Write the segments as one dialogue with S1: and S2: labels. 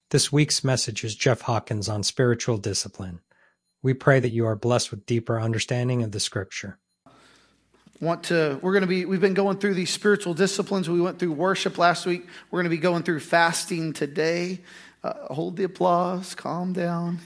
S1: This week's message is Jeff Hawkins on spiritual discipline. We pray that you are blessed with deeper understanding of the scripture.
S2: We've been going through these spiritual disciplines. We went through worship last week. We're going to be going through fasting today. Hold the applause, calm down,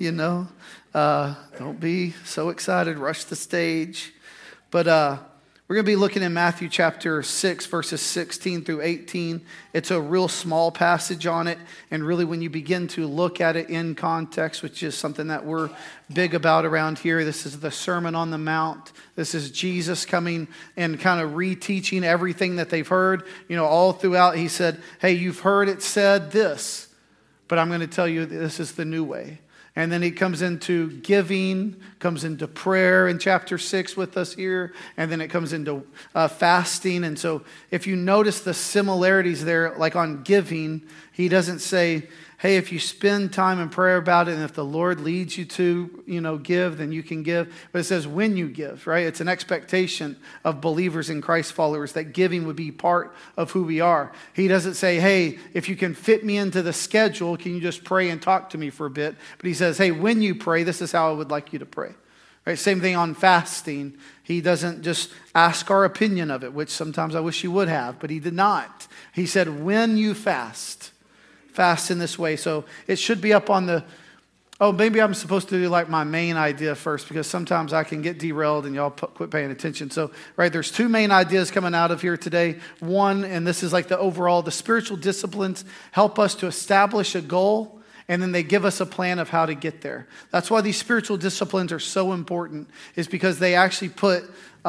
S2: don't be so excited, rush the stage. But we're going to be looking in Matthew chapter 6, verses 16 through 18. It's a real small passage on it. And really when you begin to look at it in context, which is something that we're big about around here, this is the Sermon on the Mount. This is Jesus coming and kind of reteaching everything that they've heard. All throughout he said, hey, you've heard it said this, but I'm going to tell you this is the new way. And then he comes into giving, comes into prayer in chapter 6 with us here, and then it comes into fasting. And so if you notice the similarities there, like on giving, he doesn't say, hey, if you spend time in prayer about it, and if the Lord leads you to, give, then you can give. But it says when you give, right? It's an expectation of believers and Christ followers that giving would be part of who we are. He doesn't say, hey, if you can fit me into the schedule, can you just pray and talk to me for a bit? But he says, hey, when you pray, this is how I would like you to pray. Right? Same thing on fasting. He doesn't just ask our opinion of it, which sometimes I wish he would have, but he did not. He said, when you fast in this way. So it should be up on maybe I'm supposed to do like my main idea first, because sometimes I can get derailed and y'all quit paying attention. So, right, there's two main ideas coming out of here today. One, and this is like the spiritual disciplines help us to establish a goal, and then they give us a plan of how to get there. That's why these spiritual disciplines are so important, is because they actually put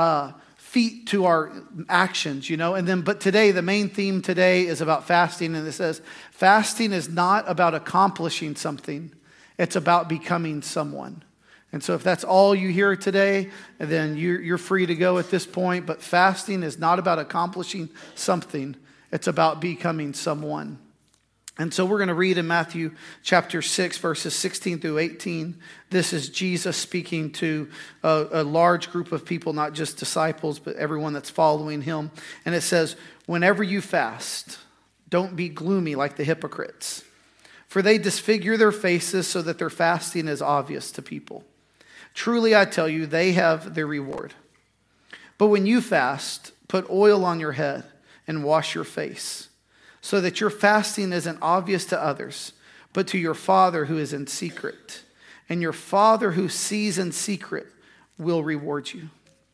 S2: feet to our actions, but today, the main theme today is about fasting, and it says, fasting is not about accomplishing something, it's about becoming someone. And so if that's all you hear today, then you're free to go at this point, but fasting is not about accomplishing something, it's about becoming someone. And so we're going to read in Matthew chapter 6, verses 16 through 18. This is Jesus speaking to a large group of people, not just disciples, but everyone that's following him. And it says, whenever you fast, don't be gloomy like the hypocrites, for they disfigure their faces so that their fasting is obvious to people. Truly, I tell you, they have their reward. But when you fast, put oil on your head and wash your face, so that your fasting isn't obvious to others, but to your Father who is in secret. And your Father who sees in secret will reward you.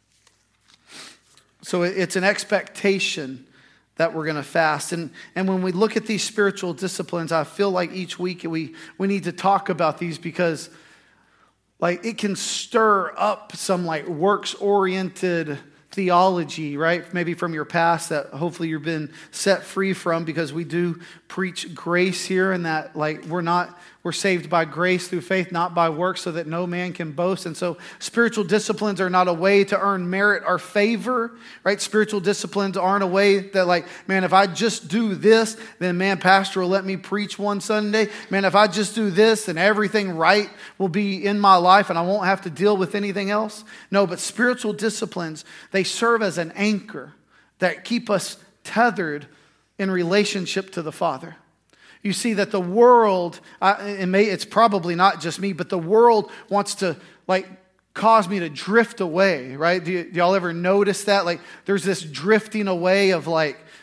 S2: So it's an expectation that we're going to fast. And when we look at these spiritual disciplines, I feel like each week we need to talk about these, because it can stir up some works-oriented theology, right? Maybe from your past that hopefully you've been set free from, because we do preach grace here, and that we're saved by grace through faith, not by works, so that no man can boast. And so spiritual disciplines are not a way to earn merit or favor, right? Spiritual disciplines aren't a way that if I just do this, then pastor will let me preach one Sunday. If I just do this, then everything right will be in my life and I won't have to deal with anything else. No, but spiritual disciplines, they serve as an anchor that keep us tethered in relationship to the Father. You see that the world, it's probably not just me, but the world wants to cause me to drift away, right? Do y'all ever notice that? There's this drifting away of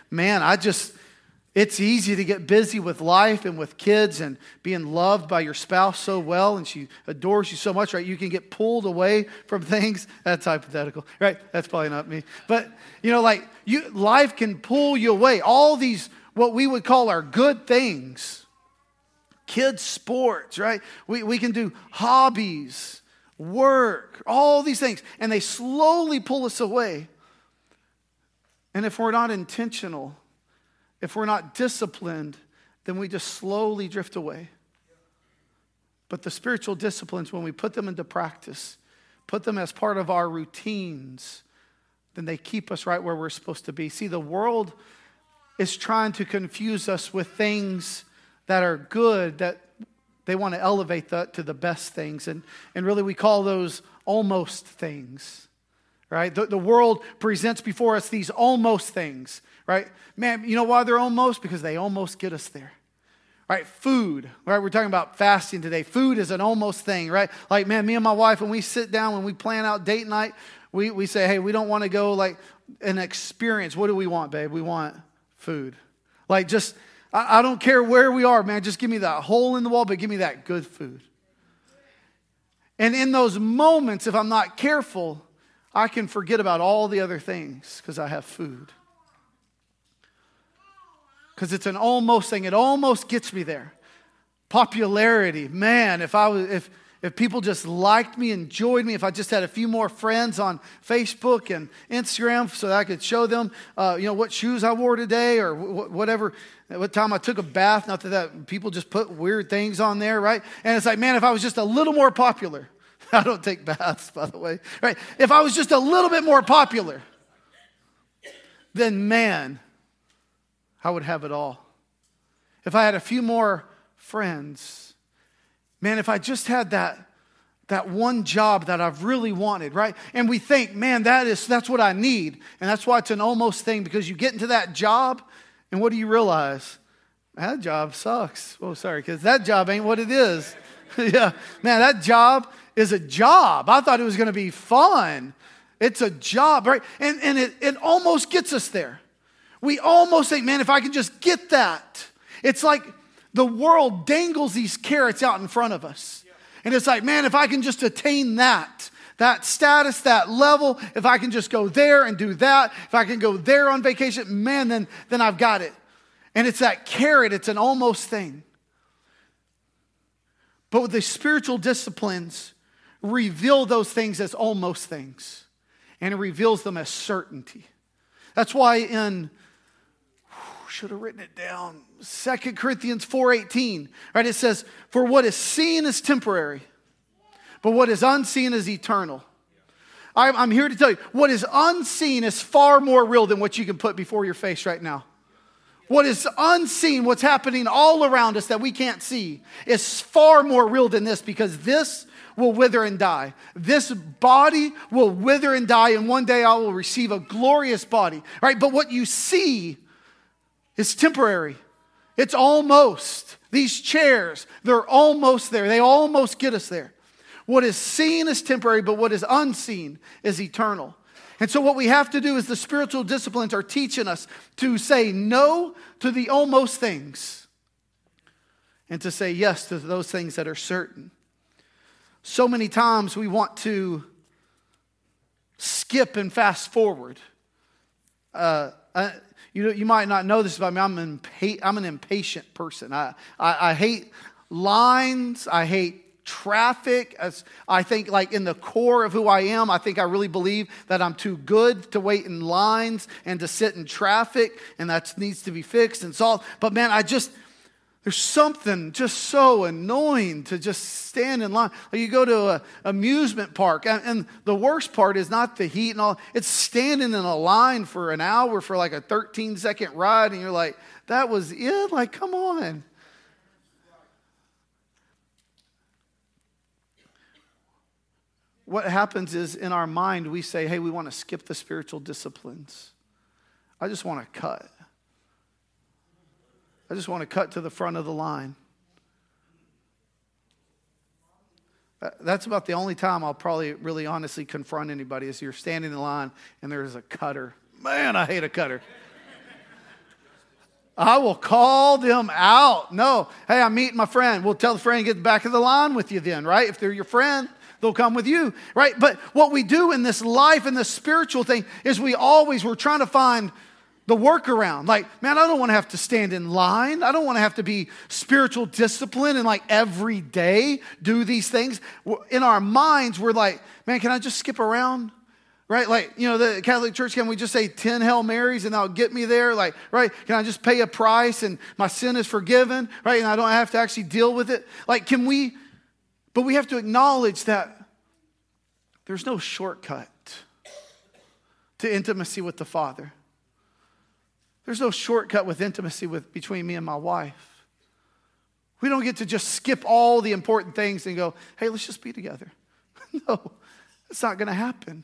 S2: it's easy to get busy with life and with kids and being loved by your spouse so well, and she adores you so much, right? You can get pulled away from things. That's hypothetical, right? That's probably not me. But, life can pull you away. All these, what we would call our good things, kids' sports, right? We can do hobbies, work, all these things, and they slowly pull us away. And if we're not intentional, if we're not disciplined, then we just slowly drift away. But the spiritual disciplines, when we put them into practice, put them as part of our routines, then they keep us right where we're supposed to be. See, the world is trying to confuse us with things that are good, that they want to elevate that to the best things. And really we call those almost things, right? The world presents before us these almost things, right? Man, you know why they're almost? Because they almost get us there. Right, food, right? We're talking about fasting today. Food is an almost thing, right? Like, man, me and my wife, when we sit down, when we plan out date night, we say, hey, we don't want to go like an experience. What do we want, babe? We want food. Like just, I don't care where we are, man. Just give me that hole in the wall, but give me that good food. And in those moments, if I'm not careful, I can forget about all the other things because I have food. Because it's an almost thing. It almost gets me there. Popularity. Man, if people just liked me, enjoyed me, if I just had a few more friends on Facebook and Instagram so that I could show them, what shoes I wore today or whatever, what time I took a bath. Not that people just put weird things on there, right? And it's like, man, if I was just a little more popular. I don't take baths, by the way. Right? If I was just a little bit more popular, then man, I would have it all. If I had a few more friends, man, if I just had that one job that I've really wanted, right? And we think, man, that's what I need. And that's why it's an almost thing, because you get into that job, and what do you realize? That job sucks. Oh, sorry, because that job ain't what it is. Yeah, man, that job is a job. I thought it was going to be fun. It's a job, right? And it almost gets us there. We almost think, man, if I can just get that. It's like the world dangles these carrots out in front of us. And it's like, man, if I can just attain that status, that level, if I can just go there and do that, if I can go there on vacation, man, then I've got it. And it's that carrot, it's an almost thing. But with the spiritual disciplines, reveal those things as almost things. And it reveals them as certainty. That's why should have written it down, 2 Corinthians 4:18, right? It says, for what is seen is temporary, but what is unseen is eternal. I'm here to tell you, what is unseen is far more real than what you can put before your face right now. What is unseen, what's happening all around us that we can't see, is far more real than this, because this will wither and die. This body will wither and die, and one day I will receive a glorious body, right? But what you see is temporary. It's almost. These chairs, they're almost there. They almost get us there. What is seen is temporary, but what is unseen is eternal. And so what we have to do is the spiritual disciplines are teaching us to say no to the almost things and to say yes to those things that are certain. So many times we want to skip and fast forward. You might not know this about me. I'm an impatient person. I hate lines. I hate traffic. As I think, like in the core of who I am, I think I really believe that I'm too good to wait in lines and to sit in traffic, and that needs to be fixed and solved. But man, there's something just so annoying to just stand in line. Like you go to an amusement park, and the worst part is not the heat and all. It's standing in a line for an hour for like a 13-second ride, and you're like, that was it? Like, come on. What happens is in our mind, we say, hey, we want to skip the spiritual disciplines. I just want to cut. I just want to cut to the front of the line. That's about the only time I'll probably really honestly confront anybody is you're standing in line and there's a cutter. Man, I hate a cutter. I will call them out. No, hey, I'm meeting my friend. We'll tell the friend to get back of the line with you then, right? If they're your friend, they'll come with you, right? But what we do in this life and this spiritual thing is we're trying to find the workaround. Like, man, I don't want to have to stand in line. I don't want to have to be spiritual discipline and like every day do these things. In our minds, we're like, man, can I just skip around? Right? Like, the Catholic Church, can we just say 10 Hail Marys and that'll get me there? Like, right? Can I just pay a price and my sin is forgiven? Right? And I don't have to actually deal with it? Like, but we have to acknowledge that there's no shortcut to intimacy with the Father. There's no shortcut with intimacy between me and my wife. We don't get to just skip all the important things and go, hey, let's just be together. No, it's not going to happen.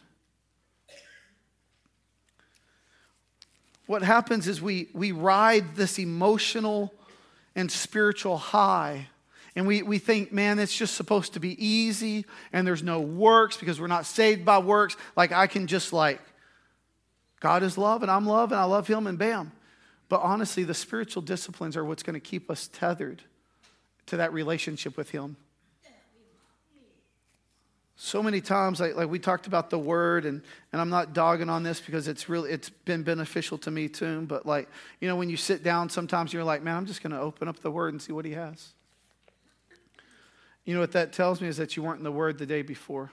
S2: What happens is we ride this emotional and spiritual high. And we think, man, it's just supposed to be easy and there's no works because we're not saved by works. Like I can just God is love and I'm love and I love him and bam. But honestly, the spiritual disciplines are what's going to keep us tethered to that relationship with him. So many times, like we talked about the word, and I'm not dogging on this because it's been beneficial to me too. But when you sit down, sometimes you're like, man, I'm just going to open up the word and see what he has. You know what that tells me is that you weren't in the word the day before.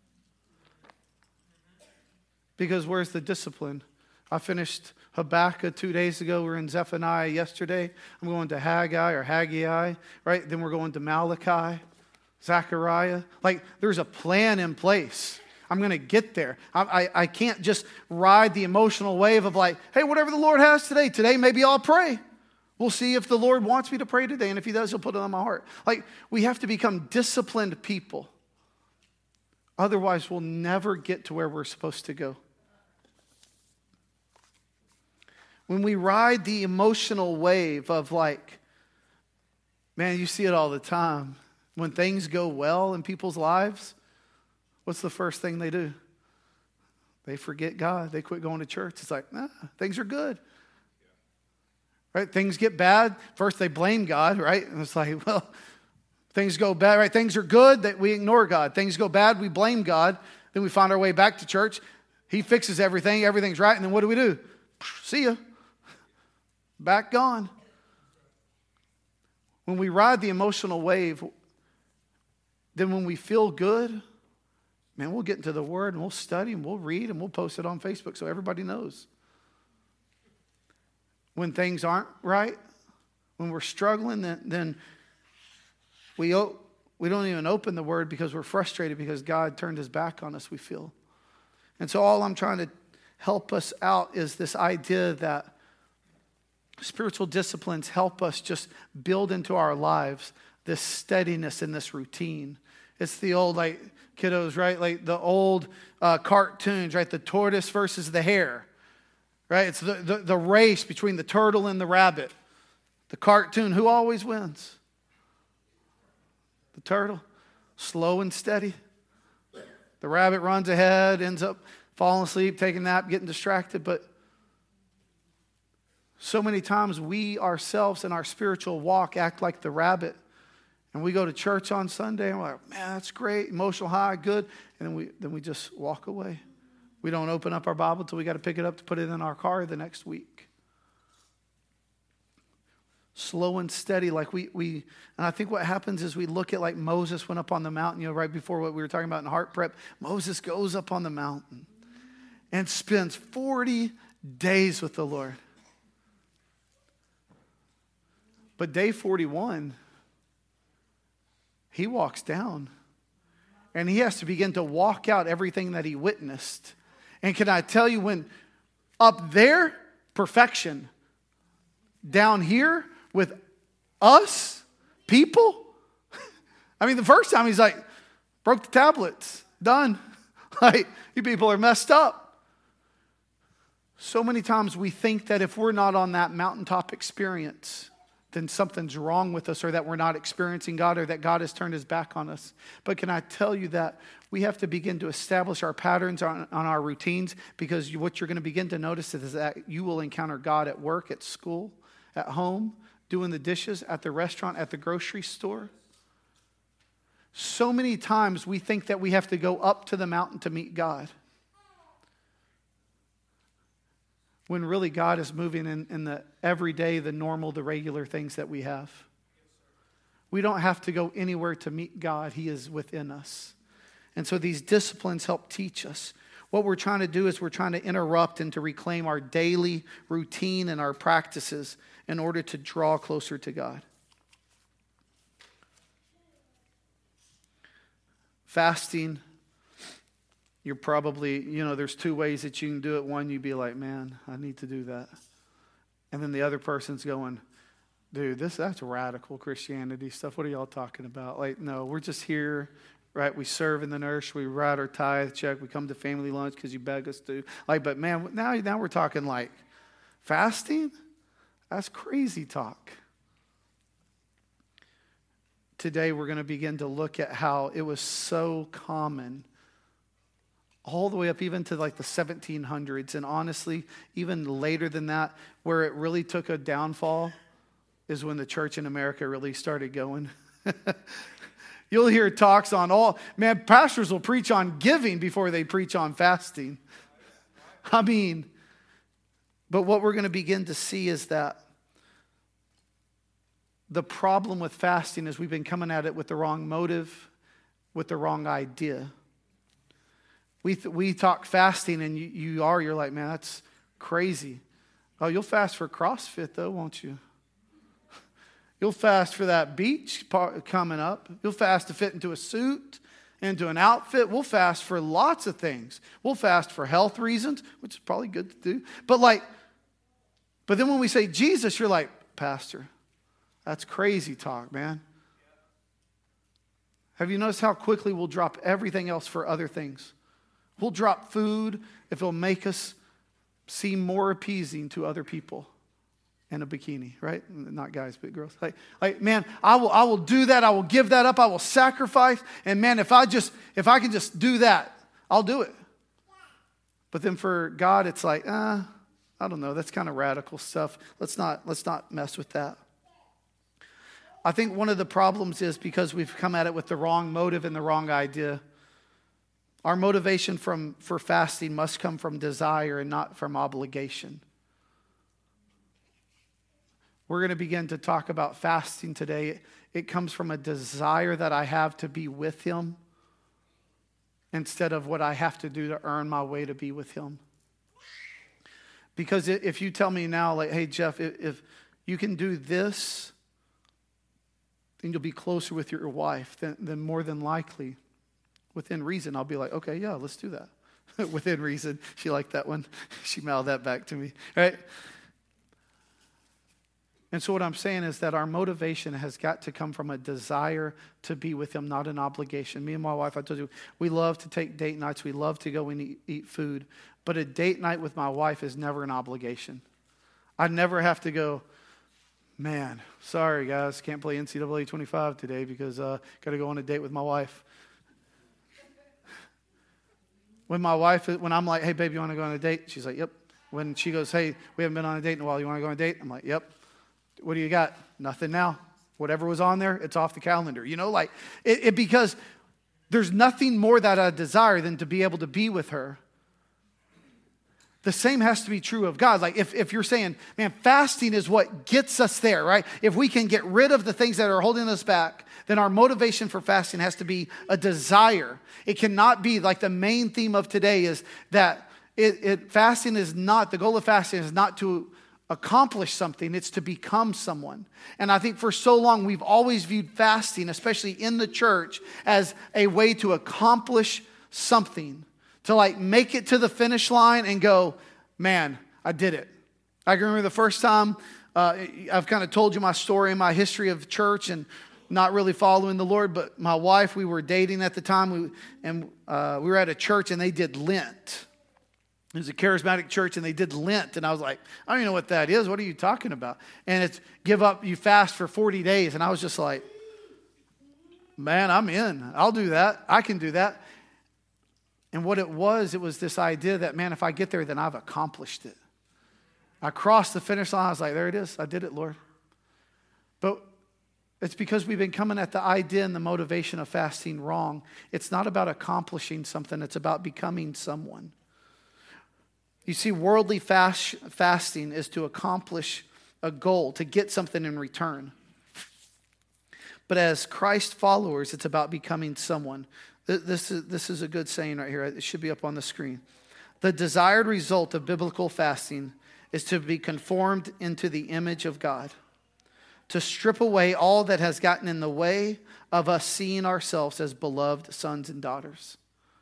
S2: Because where's the discipline? I finished Habakkuk 2 days ago. We're in Zephaniah yesterday. I'm going to Haggai, right? Then we're going to Malachi, Zechariah. There's a plan in place. I'm going to get there. I can't just ride the emotional wave of hey, whatever the Lord has today maybe I'll pray. We'll see if the Lord wants me to pray today, and if he does, he'll put it on my heart. We have to become disciplined people. Otherwise, we'll never get to where we're supposed to go. When we ride the emotional wave of man, you see it all the time. When things go well in people's lives, what's the first thing they do? They forget God. They quit going to church. It's things are good. Right? Things get bad. First they blame God, right? And it's well, things go bad, right? Things are good, that we ignore God. Things go bad, we blame God. Then we find our way back to church. He fixes everything. Everything's right. And then what do? See ya. Back gone. When we ride the emotional wave, then when we feel good, man, we'll get into the Word and we'll study and we'll read and we'll post it on Facebook so everybody knows. When things aren't right, when we're struggling, then we don't even open the Word because we're frustrated because God turned his back on us, we feel. And so all I'm trying to help us out is this idea that spiritual disciplines help us just build into our lives this steadiness and this routine. It's the old, kiddos, right? The old cartoons, right? The tortoise versus the hare. Right? It's the race between the turtle and the rabbit. The cartoon, who always wins? The turtle, slow and steady. The rabbit runs ahead, ends up falling asleep, taking a nap, getting distracted. But so many times we ourselves in our spiritual walk act like the rabbit. And we go to church on Sunday and we're like, man, that's great, emotional high, good. And then we just walk away. We don't open up our Bible until we got to pick it up to put it in our car the next week. Slow and steady, and I think what happens is we look at Moses went up on the mountain, right before what we were talking about in heart prep. Moses goes up on the mountain and spends 40 days with the Lord. But day 41, he walks down and he has to begin to walk out everything that he witnessed. And can I tell you, when up there, perfection. Down here with us, people. I mean, the first time he's broke the tablets, done. You people are messed up. So many times we think that if we're not on that mountaintop experience, then something's wrong with us, or that we're not experiencing God, or that God has turned his back on us. But can I tell you that we have to begin to establish our patterns on our routines, because what you're going to begin to notice is that you will encounter God at work, at school, at home, doing the dishes, at the restaurant, at the grocery store. So many times we think that we have to go up to the mountain to meet God, when really God is moving in the everyday, the normal, the regular things that we have. We don't have to go anywhere to meet God. He is within us. And so these disciplines help teach us. What we're trying to do is we're trying to interrupt and to reclaim our daily routine and our practices in order to draw closer to God. Fasting, you're probably, there's two ways that you can do it. One, you'd be like, man, I need to do that. And then the other person's going, dude, that's radical Christianity stuff. What are y'all talking about? No, we're just here, right? We serve in the nursery, we write our tithe check, we come to family lunch because you beg us to. But man, now we're talking fasting? That's crazy talk. today we're going to begin to look at how it was so common all the way up even to like the 1700s. And honestly, even later than that, where it really took a downfall is when the church in America really started going. You'll hear talks on pastors will preach on giving before they preach on fasting. But what we're going to begin to see is that the problem with fasting is we've been coming at it with the wrong motive, with the wrong idea. We talk fasting and you're like, man, that's crazy. Oh, you'll fast for CrossFit though, won't you? You'll fast for that beach coming up. You'll fast to fit into a suit, into an outfit. We'll fast for lots of things. We'll fast for health reasons, which is probably good to do. But then when we say Jesus, you're like, Pastor, that's crazy talk, man. Have you noticed how quickly we'll drop everything else for other things? We'll drop food if it'll make us seem more appeasing to other people. In a bikini, right? Not guys, but girls. Like, man, I will do that. I will give that up. I will sacrifice. And man, if I can just do that, I'll do it. But then for God, it's like, I don't know. That's kind of radical stuff. Let's not mess with that. I think one of the problems is because we've come at it with the wrong motive and the wrong idea. Our motivation for fasting must come from desire and not from obligation. We're going to begin to talk about fasting today. It comes from a desire that I have to be with Him instead of what I have to do to earn my way to be with Him. Because if you tell me now, like, hey, Jeff, if you can do this, then you'll be closer with your wife, then more than likely, within reason, I'll be like, okay, yeah, let's do that. Within reason. She liked that one. She mouthed that back to me, right? And so what I'm saying is that our motivation has got to come from a desire to be with Him, not an obligation. Me and my wife, I told you, we love to take date nights. We love to go and eat food. But a date night with my wife is never an obligation. I never have to go, man, sorry guys, can't play NCAA 25 today because got to go on a date with my wife. When I'm like, hey babe, you want to go on a date? She's like, yep. When she goes, hey, we haven't been on a date in a while. You want to go on a date? I'm like, yep. What do you got? Nothing now. Whatever was on there, it's off the calendar. Because there's nothing more that I desire than to be able to be with her. The same has to be true of God. Like if you're saying, man, fasting is what gets us there, right? If we can get rid of the things that are holding us back, then our motivation for fasting has to be a desire. It cannot be like the main theme of today is that fasting is not, the goal of fasting is not to accomplish something, it's to become someone. And I think for so long we've always viewed fasting, especially in the church, as a way to accomplish something. To like make it to the finish line and go, man, I did it. I can remember the first time, I've kind of told you my story and my history of church and not really following the Lord, but my wife, we were dating at the time, we were at a church and they did Lent. It was a charismatic church and they did Lent. And I was like, I don't even know what that is. What are you talking about? And it's you fast for 40 days. And I was just like, man, I'm in. I'll do that. I can do that. And what it was this idea that, man, if I get there, then I've accomplished it. I crossed the finish line. I was like, there it is. I did it, Lord. But it's because we've been coming at the idea and the motivation of fasting wrong. It's not about accomplishing something. It's about becoming someone. You see, worldly fasting is to accomplish a goal, to get something in return. But as Christ followers, it's about becoming someone. This is a good saying right here. It should be up on the screen. The desired result of biblical fasting is to be conformed into the image of God, to strip away all that has gotten in the way of us seeing ourselves as beloved sons and daughters.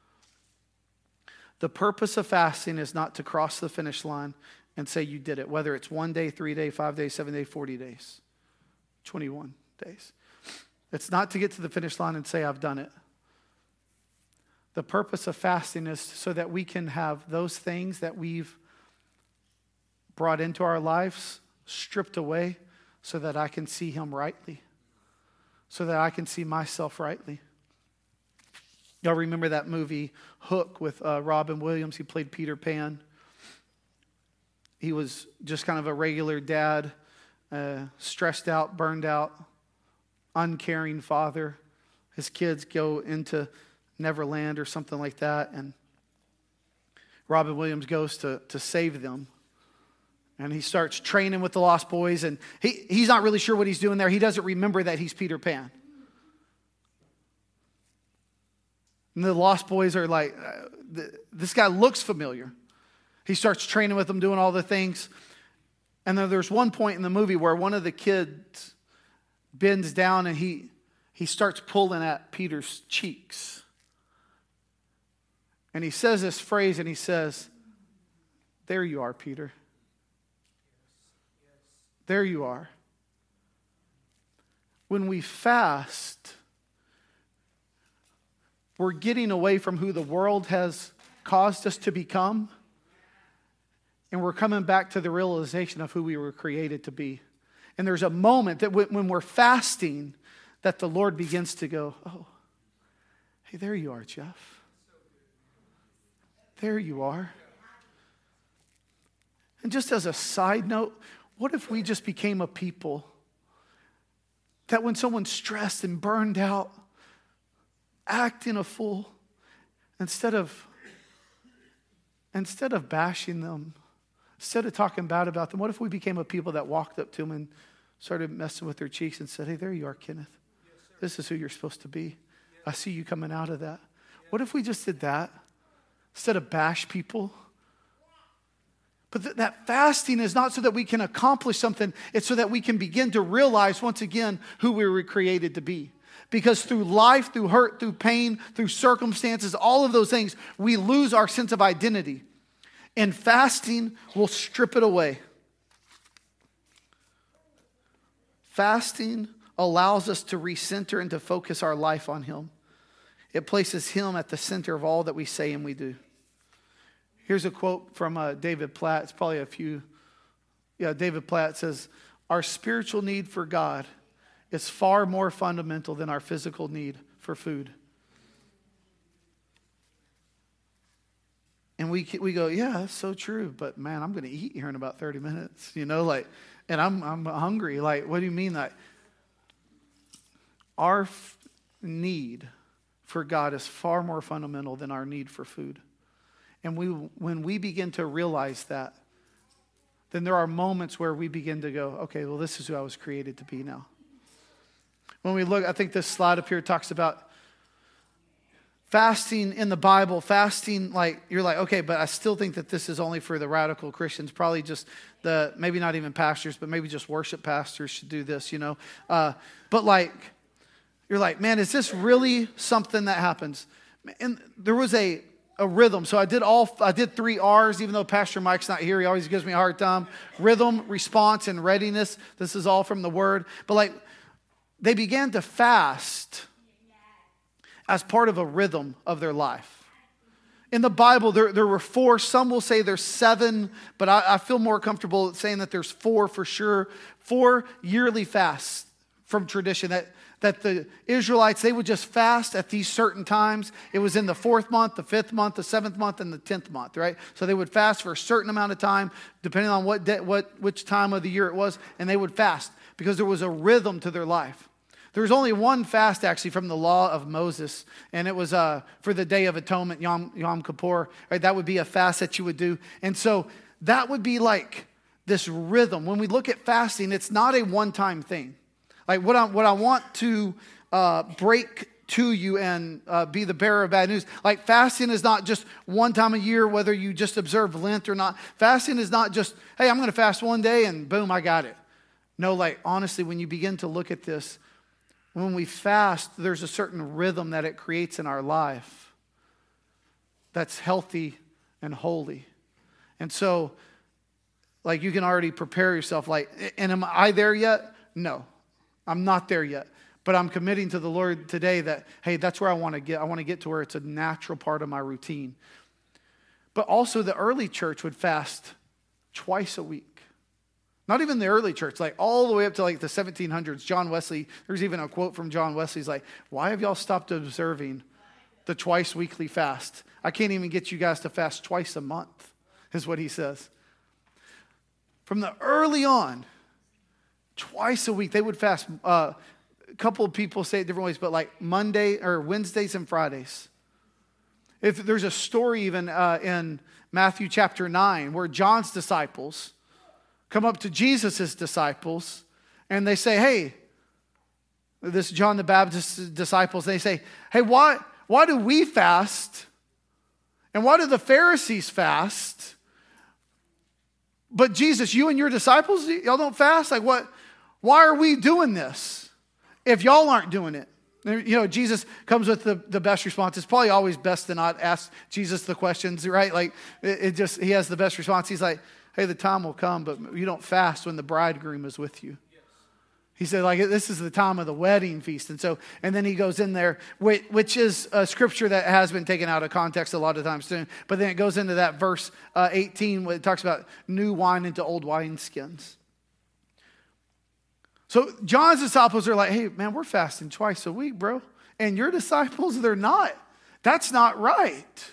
S2: The purpose of fasting is not to cross the finish line and say you did it, whether it's 1 day, 3 day, 5 days, 7 days, 40 days, 21 days. It's not to get to the finish line and say I've done it. The purpose of fasting is so that we can have those things that we've brought into our lives stripped away so that I can see Him rightly. so that I can see myself rightly. Y'all remember that movie Hook with Robin Williams? He played Peter Pan. He was just kind of a regular dad, stressed out, burned out, uncaring father. His kids go into Neverland or something like that, and Robin Williams goes to save them. And he starts training with the Lost Boys, and he's not really sure what he's doing there. He doesn't remember that he's Peter Pan. And the Lost Boys are like, this guy looks familiar. He starts training with them, doing all the things. And then there's one point in the movie where one of the kids bends down and he starts pulling at Peter's cheeks. And he says this phrase, and he says, "There you are, Peter. There you are." When we fast, we're getting away from who the world has caused us to become, and we're coming back to the realization of who we were created to be. And there's a moment that when we're fasting, that the Lord begins to go, "Oh, hey, there you are, Jeff. There you are." And just as a side note, what if we just became a people that when someone's stressed and burned out, acting a fool, instead of bashing them, instead of talking bad about them, what if we became a people that walked up to them and started messing with their cheeks and said, "Hey, there you are, Kenneth. This is who you're supposed to be. I see you coming out of that." What if we just did that instead of bash people? But that fasting is not so that we can accomplish something. It's so that we can begin to realize once again who we were created to be. Because through life, through hurt, through pain, through circumstances, all of those things, we lose our sense of identity. And fasting will strip it away. Fasting allows us to recenter and to focus our life on Him. It places Him at the center of all that we say and we do. Here's a quote from David Platt. It's probably a few. David Platt says, "Our spiritual need for God is far more fundamental than our physical need for food." And we go, "Yeah, that's so true. But man, I'm going to eat here in about 30 minutes, and I'm hungry." Like, what do you mean that? Our need for God is far more fundamental than our need for food. And when we begin to realize that, then there are moments where we begin to go, "Okay, well, this is who I was created to be now." When we look, I think this slide up here talks about fasting in the Bible. Fasting, you're like, okay, but I still think that this is only for the radical Christians. Probably just maybe not even pastors, but maybe just worship pastors should do this, But you're like, man, is this really something that happens? And there was a rhythm. So I did 3 R's, even though Pastor Mike's not here. He always gives me a hard time. Rhythm, response, and readiness. This is all from the Word. But they began to fast as part of a rhythm of their life. In the Bible, there were 4. Some will say there's 7, but I feel more comfortable saying that there's 4 for sure. 4 yearly fasts from tradition that the Israelites, they would just fast at these certain times. It was in the 4th month, the 5th month, the 7th month, and the 10th month, right? So they would fast for a certain amount of time, depending on which time of the year it was, and they would fast because there was a rhythm to their life. There was only one fast, actually, from the law of Moses, and it was for the Day of Atonement, Yom Kippur. Right? That would be a fast that you would do. And so that would be like this rhythm. When we look at fasting, it's not a one-time thing. Like what I want to break to you and be the bearer of bad news. Like fasting is not just one time a year, whether you just observe Lent or not. Fasting is not just, hey, I'm going to fast one day and boom, I got it. No, honestly, when you begin to look at this, when we fast, there's a certain rhythm that it creates in our life that's healthy and holy. And so, you can already prepare yourself. And am I there yet? No. I'm not there yet, but I'm committing to the Lord today that, hey, that's where I want to get. I want to get to where it's a natural part of my routine. But also the early church would fast twice a week. Not even the early church, like all the way up to like the 1700s. John Wesley, there's even a quote from John Wesley. He's like, why have y'all stopped observing the twice weekly fast? I can't even get you guys to fast twice a month, is what he says. From the early on, twice a week, they would fast. A couple of people say it different ways, but like Monday or Wednesdays and Fridays. If there's a story even in Matthew chapter 9 where John's disciples come up to Jesus' disciples and they say, hey, this John the Baptist's disciples, they say, hey, why do we fast? And why do the Pharisees fast? But Jesus, you and your disciples, y'all don't fast? Like what? Why are we doing this if y'all aren't doing it? You know, Jesus comes with the best response. It's probably always best to not ask Jesus the questions, right? Like he has the best response. He's like, hey, the time will come, but you don't fast when the bridegroom is with you. He said, like, this is the time of the wedding feast. And then he goes in there, which is a scripture that has been taken out of context a lot of times too. But then it goes into that verse 18 where it talks about new wine into old wineskins. So John's disciples are like, hey, man, we're fasting twice a week, bro. And your disciples, they're not. That's not right.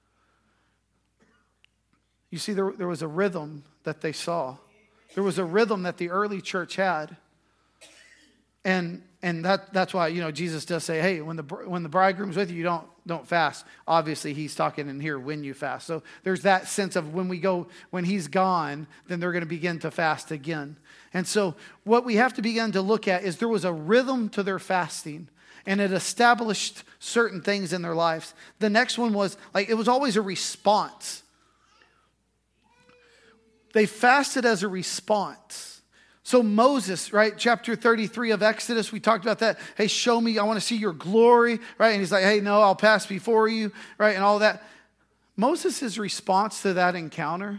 S2: You see, there was a rhythm that they saw. There was a rhythm that the early church had. And that's why, you know, Jesus does say, hey, when the bridegroom's with you, you don't fast. Obviously, he's talking in here when you fast. So there's that sense of when he's gone, then they're going to begin to fast again. And so what we have to begin to look at is there was a rhythm to their fasting. And it established certain things in their lives. The next one was, like, it was always a response. They fasted as a response. So Moses, right, chapter 33 of Exodus, we talked about that. Hey, show me, I want to see your glory, right? And he's like, hey, no, I'll pass before you, right? And all that. Moses' response to that encounter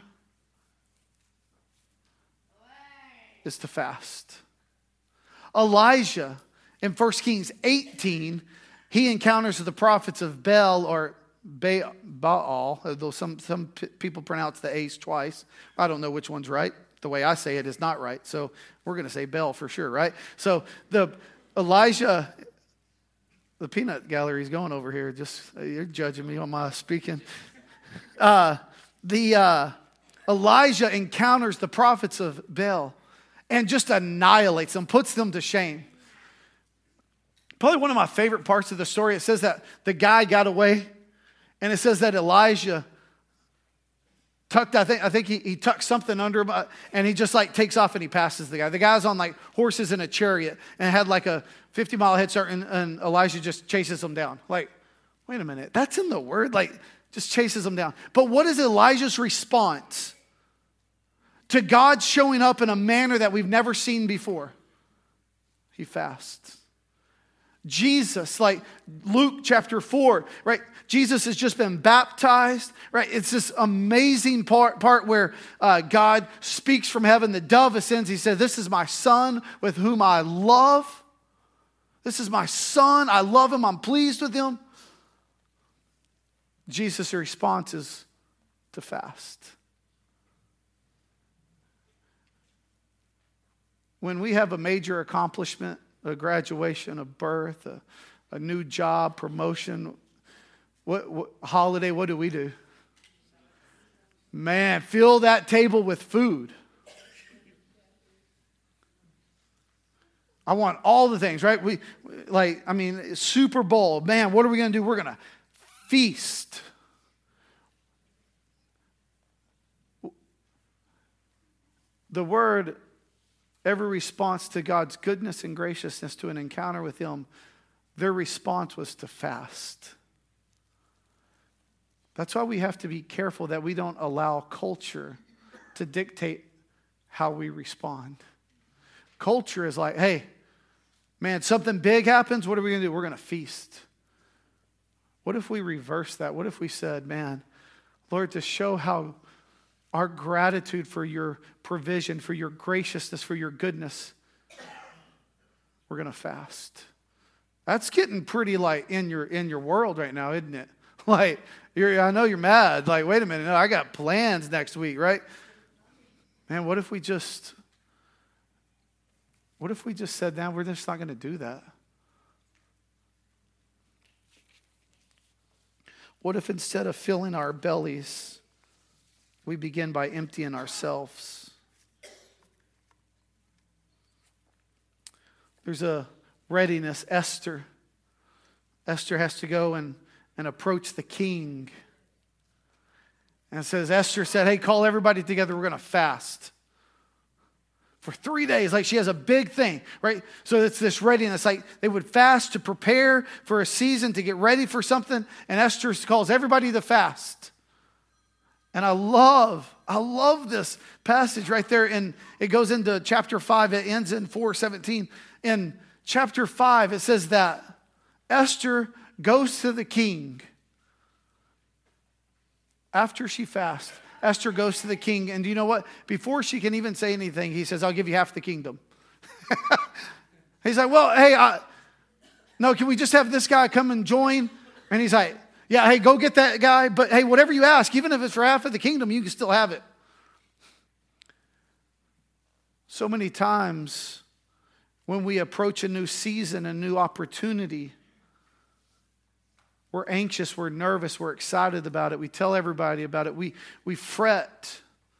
S2: is to fast. Elijah, in 1 Kings 18, he encounters the prophets of Baal or Baal, though some people pronounce the A's twice. I don't know which one's right. The way I say it is not right. So we're going to say Baal for sure, right? So Elijah, the peanut gallery is going over here. Just you're judging me on my speaking. Elijah encounters the prophets of Baal and just annihilates them, puts them to shame. Probably one of my favorite parts of the story, it says that the guy got away, and it says that Elijah I think he tucked something under him, and he just like takes off and he passes the guy. The guy's on like horses in a chariot and had like a 50-mile head start, and Elijah just chases him down. Like, wait a minute, that's in the word? Like, just chases him down. But what is Elijah's response to God showing up in a manner that we've never seen before? He fasts. Jesus, like Luke chapter 4, right? Jesus has just been baptized, right? It's this amazing part where God speaks from heaven. The dove ascends. He says, this is my son with whom I love. This is my son. I love him. I'm pleased with him. Jesus' response is to fast. When we have a major accomplishment, a graduation, a birth, a new job, promotion, what holiday, what do? Man, fill that table with food. I want all the things, right? Super Bowl. Man, what are we going to do? We're going to feast. The word, every response to God's goodness and graciousness to an encounter with Him, their response was to fast. That's why we have to be careful that we don't allow culture to dictate how we respond. Culture is like, hey, man, something big happens, what are we going to do? We're going to feast. What if we reverse that? What if we said, man, Lord, to show how our gratitude for your provision, for your graciousness, for your goodness, we're going to fast. That's getting pretty like in your world right now, isn't it? Like, I know you're mad. Like, wait a minute, no, I got plans next week, right? Man, what if we just What if we just said, now we're just not going to do that? What if instead of filling our bellies, we begin by emptying ourselves? There's a readiness. Esther has to go and approach the king. And it says, Esther said, hey, call everybody together. We're going to fast for 3 days. Like, she has a big thing, right? So it's this readiness. Like, they would fast to prepare for a season, to get ready for something. And Esther calls everybody to fast. And I love this passage right there. And it goes into chapter 5. It ends in 4:17. In chapter 5, it says that Esther goes to the king. After she fasts, Esther goes to the king. And do you know what? Before she can even say anything, he says, I'll give you half the kingdom. He's like, well, hey, no, can we just have this guy come and join? And he's like, yeah, hey, go get that guy. But hey, whatever you ask, even if it's for half of the kingdom, you can still have it. So many times when we approach a new season, a new opportunity, we're anxious, we're nervous, we're excited about it. We tell everybody about it. We fret.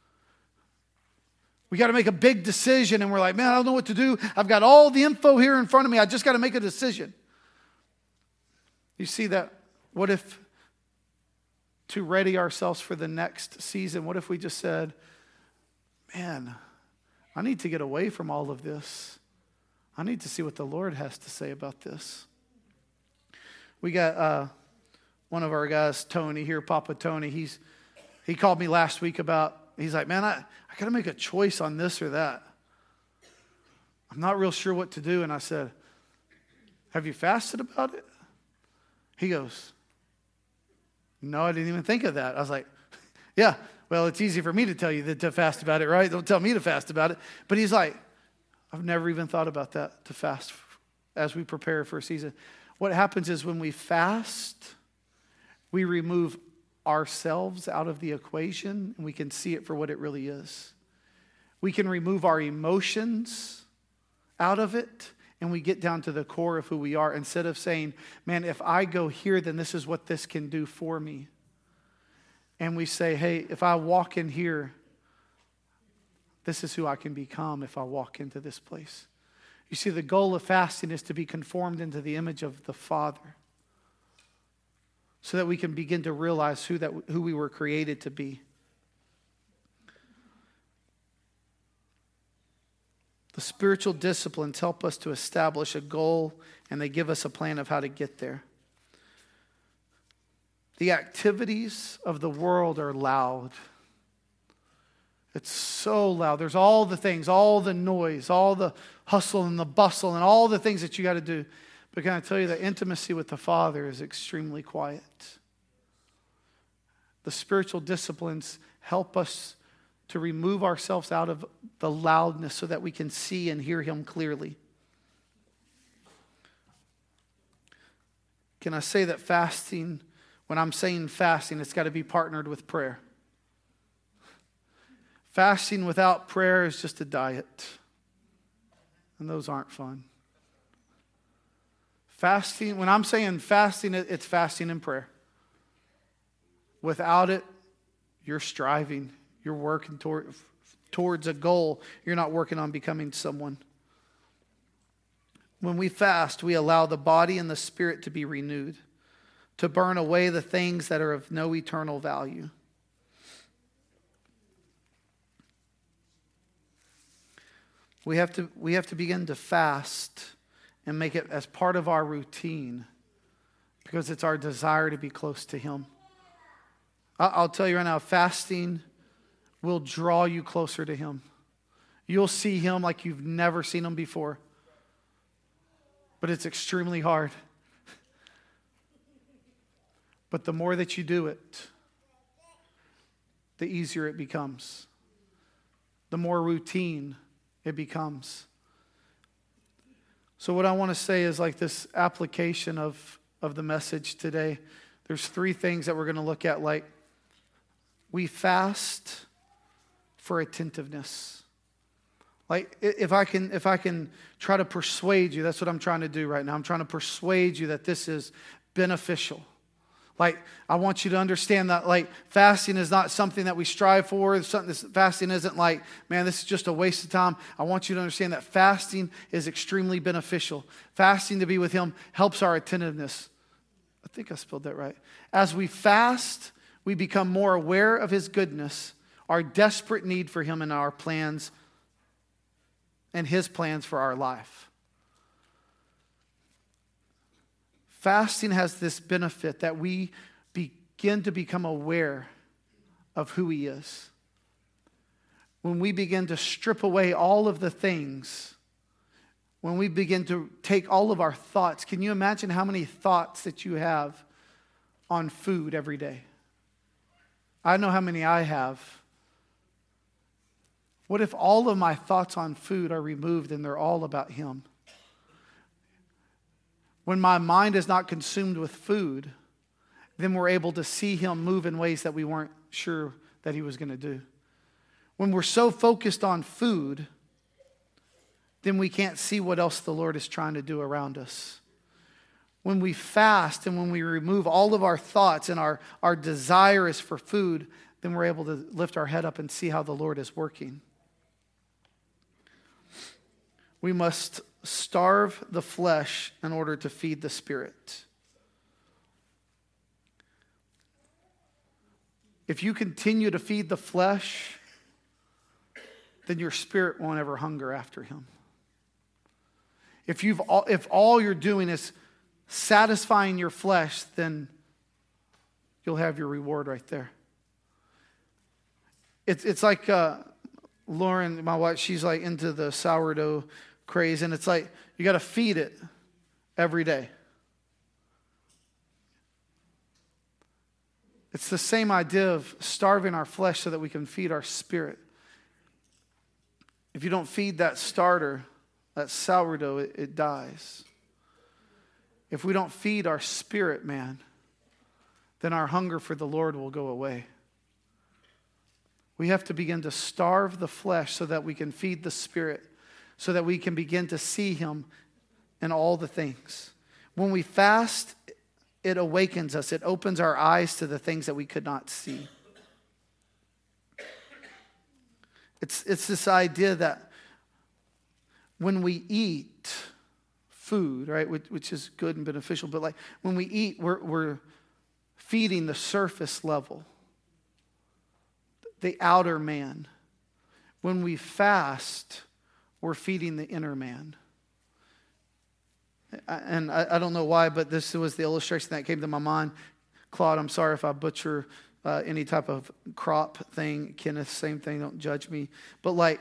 S2: We got to make a big decision, and we're like, man, I don't know what to do. I've got all the info here in front of me. I just got to make a decision. You see that? What if, to ready ourselves for the next season, what if we just said, man, I need to get away from all of this. I need to see what the Lord has to say about this. We got one of our guys, Tony here, Papa Tony. He called me last week about, he's like, man, I got to make a choice on this or that. I'm not real sure what to do. And I said, have you fasted about it? He goes, no, I didn't even think of that. I was like, yeah, well, it's easy for me to tell you to fast about it, right? Don't tell me to fast about it. But he's like, I've never even thought about that, to fast as we prepare for a season. What happens is when we fast, we remove ourselves out of the equation, and we can see it for what it really is. We can remove our emotions out of it, and we get down to the core of who we are. Instead of saying, man, if I go here, then this is what this can do for me. And we say, hey, if I walk in here, this is who I can become if I walk into this place. You see, the goal of fasting is to be conformed into the image of the Father, so that we can begin to realize who we were created to be. The spiritual disciplines help us to establish a goal, and they give us a plan of how to get there. The activities of the world are loud. It's so loud. There's all the things, all the noise, all the hustle and the bustle and all the things that you got to do. But can I tell you that intimacy with the Father is extremely quiet? The spiritual disciplines help us to remove ourselves out of the loudness so that we can see and hear Him clearly. Can I say that fasting, when I'm saying fasting, it's got to be partnered with prayer? Fasting without prayer is just a diet. And those aren't fun. Fasting, when I'm saying fasting, it's fasting and prayer. Without it, you're striving. You're working towards a goal. You're not working on becoming someone. When we fast, we allow the body and the spirit to be renewed, to burn away the things that are of no eternal value. We have to begin to fast and make it as part of our routine, because it's our desire to be close to Him. I'll tell you right now, fasting will draw you closer to Him. You'll see Him like you've never seen Him before. But it's extremely hard. But the more that you do it, the easier it becomes. The more routine it becomes. So what I want to say is, like, this application of the message today, there's 3 things that we're going to look at. Like, we fast for attentiveness. Like if I can try to persuade you, that's what I'm trying to do right now. I'm trying to persuade you that this is beneficial. Like, I want you to understand that, like, fasting is not something that we strive for. Fasting isn't like, man, this is just a waste of time. I want you to understand that fasting is extremely beneficial. Fasting to be with Him helps our attentiveness. I think I spelled that right. As we fast, we become more aware of His goodness, our desperate need for Him and our plans, and His plans for our life. Fasting has this benefit that we begin to become aware of who He is. When we begin to strip away all of the things, when we begin to take all of our thoughts, can you imagine how many thoughts that you have on food every day? I know how many I have. What if all of my thoughts on food are removed and they're all about Him? When my mind is not consumed with food, then we're able to see Him move in ways that we weren't sure that He was going to do. When we're so focused on food, then we can't see what else the Lord is trying to do around us. When we fast and when we remove all of our thoughts and our desire is for food, then we're able to lift our head up and see how the Lord is working. We must starve the flesh in order to feed the spirit. If you continue to feed the flesh, then your spirit won't ever hunger after Him. If all you're doing is satisfying your flesh, then you'll have your reward right there. It's like Lauren, my wife, she's like into the sourdough craze, and it's like you got to feed it every day. It's the same idea of starving our flesh so that we can feed our spirit. If you don't feed that starter, that sourdough, it dies. If we don't feed our spirit, man, then our hunger for the Lord will go away. We have to begin to starve the flesh so that we can feed the spirit, so that we can begin to see Him in all the things. When we fast, it awakens us. It opens our eyes to the things that we could not see. It's this idea that when we eat food, right, which is good and beneficial, but like when we eat, we're feeding the surface level, the outer man. When we fast, we're feeding the inner man. And I don't know why, but this was the illustration that came to my mind. Claude, I'm sorry if I butcher any type of crop thing. Kenneth, same thing, don't judge me. But like,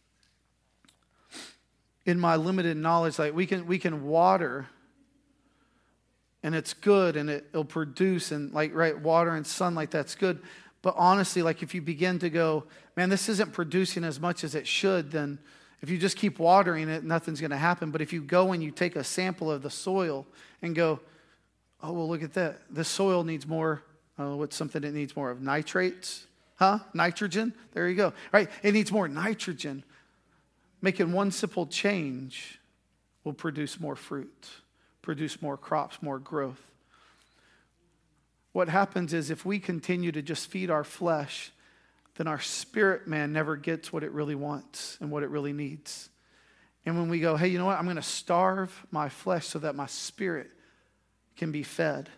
S2: in my limited knowledge, like we can water, and it's good, and it'll produce, and like, right, water and sunlight, that's good. But honestly, like if you begin to go, man, this isn't producing as much as it should, then if you just keep watering it, nothing's going to happen. But if you go and you take a sample of the soil and go, oh, well, look at that. This soil needs more, what's something it needs more of? Nitrates? Nitrogen? There you go. Right? It needs more nitrogen. Making one simple change will produce more fruit, produce more crops, more growth. What happens is if we continue to just feed our flesh, then our spirit man never gets what it really wants and what it really needs. And when we go, hey, you know what? I'm going to starve my flesh so that my spirit can be fed.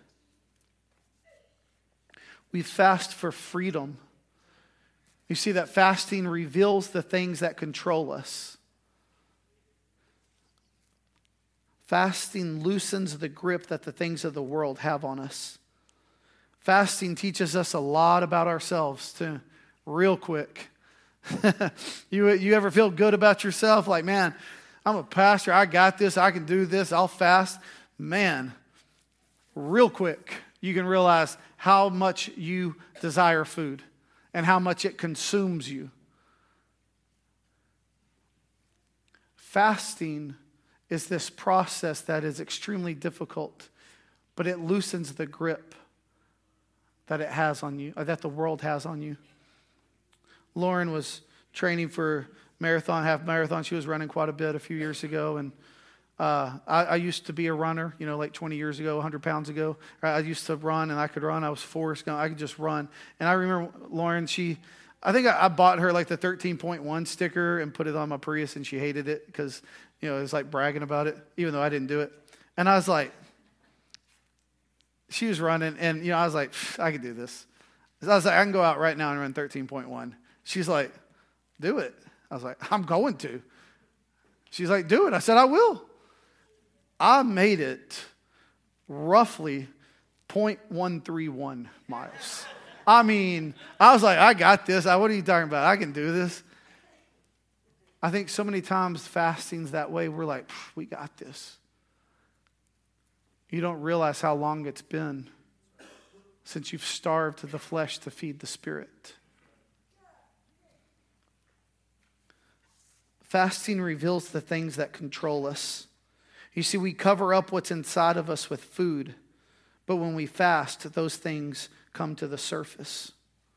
S2: We fast for freedom. You see that fasting reveals the things that control us. Fasting loosens the grip that the things of the world have on us. Fasting teaches us a lot about ourselves too. Real quick. You ever feel good about yourself? Like, man, I'm a pastor. I got this. I can do this. I'll fast. Man, real quick, you can realize how much you desire food and how much it consumes you. Fasting is this process that is extremely difficult, but it loosens the grip that it has on you, or that the world has on you. Lauren was training for marathon, half marathon. She was running quite a bit a few years ago. And I used to be a runner, like 20 years ago, 100 pounds ago. I used to run, and I could run. I was Forrest Gump. I could just run. And I remember Lauren, I think I bought her like the 13.1 sticker and put it on my Prius, and she hated it because, it was like bragging about it, even though I didn't do it. And I was like, she was running, and, I was like, I could do this. I was like, I can go out right now and run 13.1. She's like, do it. I was like, I'm going to. She's like, do it. I said, I will. I made it roughly 0.131 miles. I was like, I got this. What are you talking about? I can do this. I think so many times fasting's that way. We're like, we got this. You don't realize how long it's been since you've starved to the flesh to feed the spirit. Fasting reveals the things that control us. You see, we cover up what's inside of us with food, but when we fast, those things come to the surface.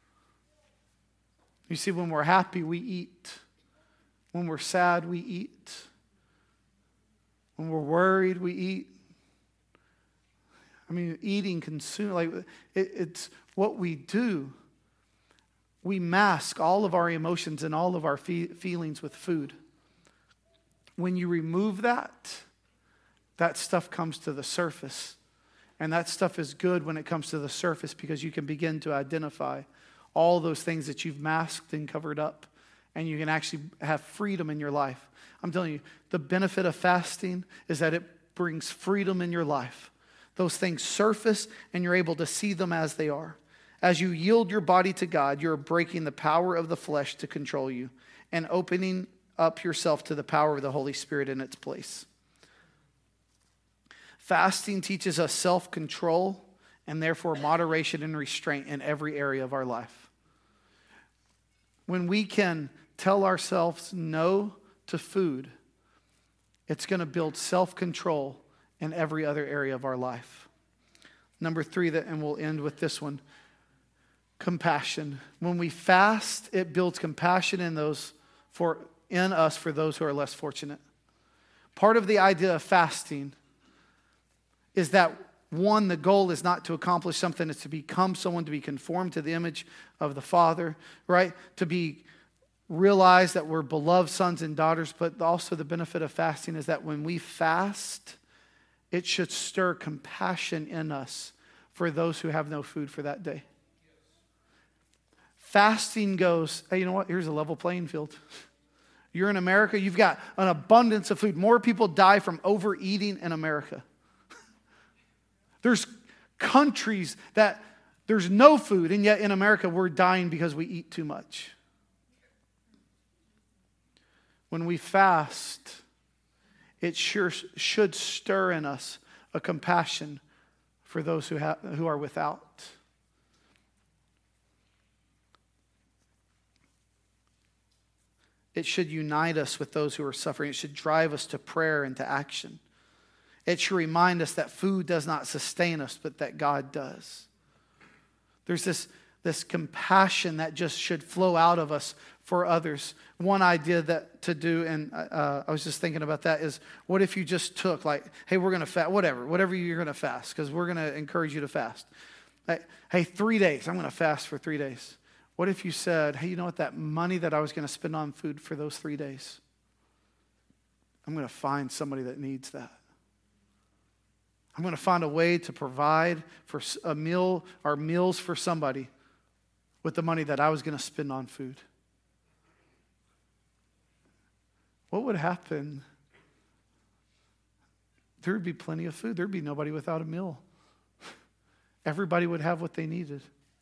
S2: You see, when we're happy, we eat. When we're sad, we eat. When we're worried, we eat. Eating, it's what we do. We mask all of our emotions and all of our feelings with food. When you remove that stuff comes to the surface. And that stuff is good when it comes to the surface because you can begin to identify all those things that you've masked and covered up. And you can actually have freedom in your life. I'm telling you, the benefit of fasting is that it brings freedom in your life. Those things surface and you're able to see them as they are. As you yield your body to God, you're breaking the power of the flesh to control you and opening up yourself to the power of the Holy Spirit in its place. Fasting teaches us self-control and therefore moderation and restraint in every area of our life. When we can tell ourselves no to food, it's going to build self-control in every other area of our life. Number 3, and we'll end with this one, compassion. When we fast, it builds compassion in us for those who are less fortunate. Part of the idea of fasting is that, one, the goal is not to accomplish something, it's to become someone, to be conformed to the image of the Father, right? To realize that we're beloved sons and daughters, but also the benefit of fasting is that when we fast, it should stir compassion in us for those who have no food for that day. Fasting goes, hey, you know what? Here's a level playing field. You're in America, you've got an abundance of food. More people die from overeating in America. There's countries that there's no food, and yet in America we're dying because we eat too much. When we fast, it sure should stir in us a compassion for those who are without. It should unite us with those who are suffering. It should drive us to prayer and to action. It should remind us that food does not sustain us, but that God does. There's this compassion that just should flow out of us for others. One idea that to do, and I was just thinking about that, is what if you just took hey, we're going to fast, whatever you're going to fast, because we're going to encourage you to fast. Hey, 3 days, I'm going to fast for 3 days. What if you said, hey, you know what, that money that I was going to spend on food for those 3 days, I'm going to find somebody that needs that. I'm going to find a way to provide for a meal or meals for somebody with the money that I was going to spend on food. What would happen? There would be plenty of food. There would be nobody without a meal. Everybody would have what they needed.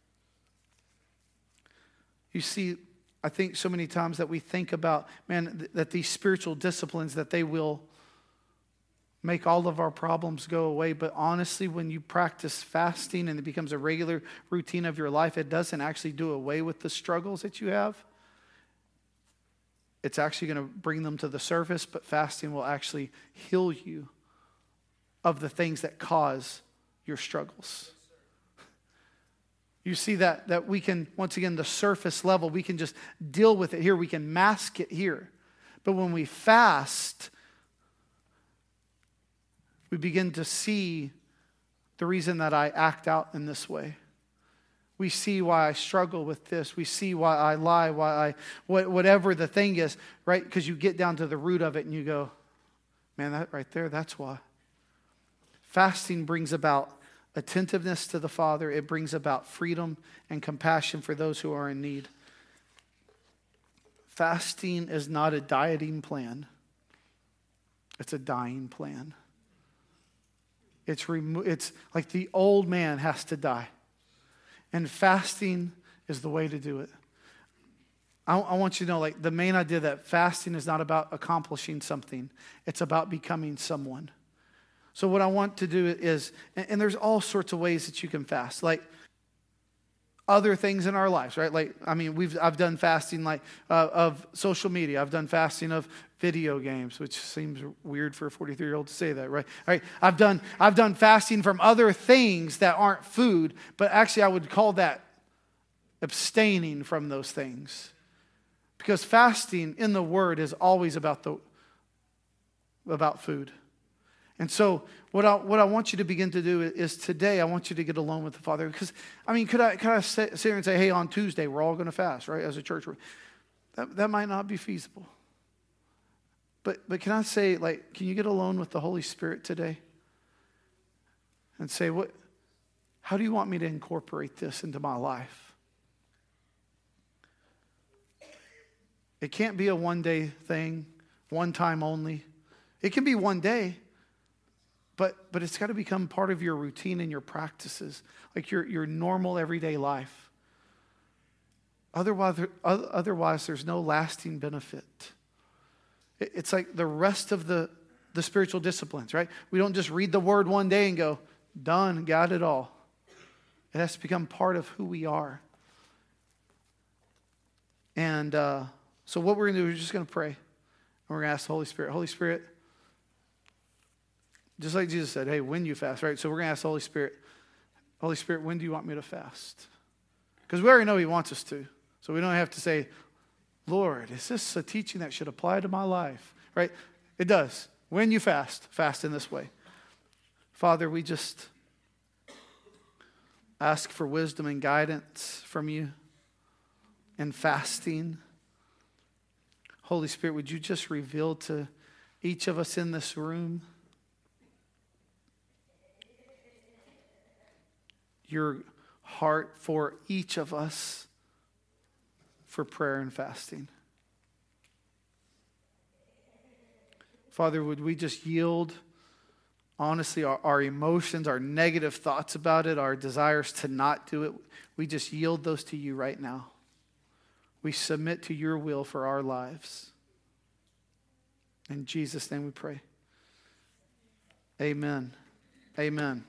S2: You see, I think so many times that we think about, that these spiritual disciplines, that they will make all of our problems go away. But honestly, when you practice fasting and it becomes a regular routine of your life, it doesn't actually do away with the struggles that you have. It's actually going to bring them to the surface, but fasting will actually heal you of the things that cause your struggles. You see that we can, once again, the surface level, we can just deal with it here. We can mask it here. But when we fast, we begin to see the reason that I act out in this way. We see why I struggle with this. We see why I lie, whatever the thing is, right? Because you get down to the root of it and you go, man, that right there, that's why. Fasting brings about attentiveness to the Father. It brings about freedom and compassion for those who are in need. Fasting is not a dieting plan. It's a dying plan. It's like the old man has to die. And fasting is the way to do it. I want you to know, like, the main idea that fasting is not about accomplishing something. It's about becoming someone. So what I want to do is, and there's all sorts of ways that you can fast. Like, other things in our lives, right? Like, I mean, I've done fasting like of social media. I've done fasting of video games, which seems weird for a 43-year-old to say that, right? All right. I've done fasting from other things that aren't food, but actually I would call that abstaining from those things. Because fasting in the Word is always about food. And so what I want you to begin to do is today I want you to get alone with the Father. Because, I mean, could I sit here and say, hey, on Tuesday we're all going to fast, right, as a church? That might not be feasible. But can I say, like, can you get alone with the Holy Spirit today? And say, how do you want me to incorporate this into my life? It can't be a one-day thing, one time only. It can be one day. But it's got to become part of your routine and your practices, like your normal everyday life. Otherwise, there's no lasting benefit. It's like the rest of the spiritual disciplines, right? We don't just read the Word one day and go, done, got it all. It has to become part of who we are. And so what we're going to do is just going to pray. And we're going to ask the Holy Spirit, just like Jesus said, hey, when you fast, right? So we're going to ask the Holy Spirit, when do you want me to fast? Because we already know He wants us to. So we don't have to say, Lord, is this a teaching that should apply to my life? Right? It does. When you fast in this way. Father, we just ask for wisdom and guidance from you in fasting. Holy Spirit, would you just reveal to each of us in this room your heart for each of us for prayer and fasting. Father, would we just yield, honestly, our emotions, our negative thoughts about it, our desires to not do it, we just yield those to you right now. We submit to your will for our lives. In Jesus' name we pray. Amen. Amen.